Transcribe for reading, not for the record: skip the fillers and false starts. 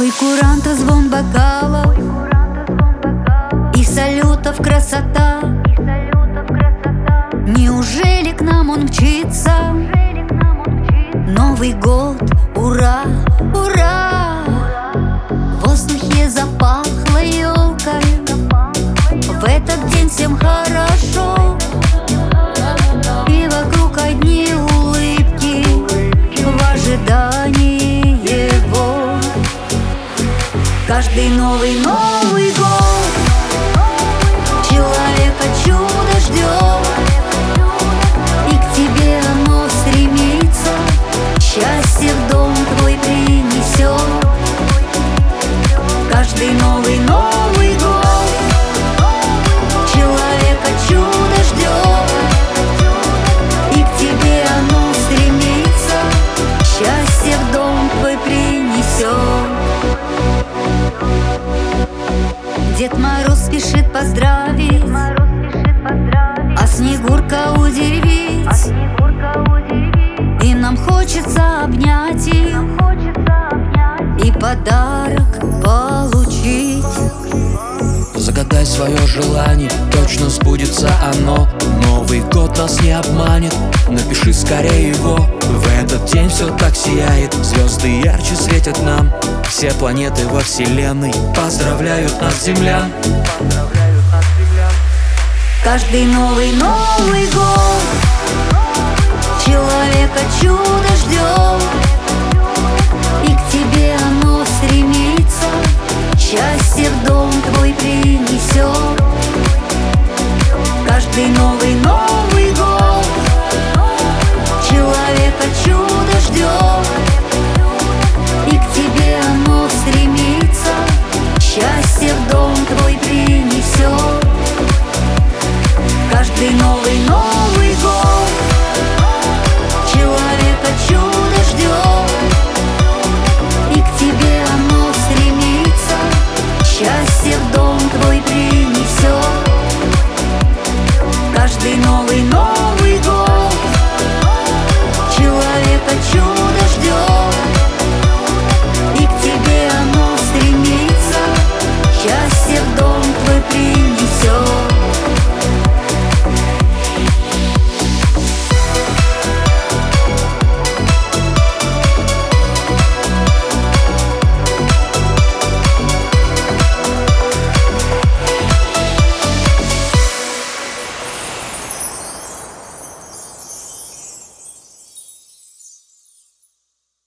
Ой, куранты, звон бокалов и салютов красота. Неужели к нам он мчится? Новый год, ура, ура! В воздухе запахло елкой, в этот день всем хорошо. И вокруг одни улыбки в ожидании его. Каждый Новый год человека чудо ждет, и к тебе оно стремится, счастье в дом твой принесет. Каждый Новый год человека чудо ждет, и к тебе оно стремится, счастье в дом твой принесет. Дед Мороз спешит поздравить, а Снегурка удивить, и нам хочется обнять их и подарок получить. Загадай свое желание, точно сбудется оно. Новый год нас не обманет, напиши скорее его. В этот день все так сияет, звезды ярче светят нам. Все планеты во вселенной поздравляют нас, землян. Каждый Новый год человека чудо ждет,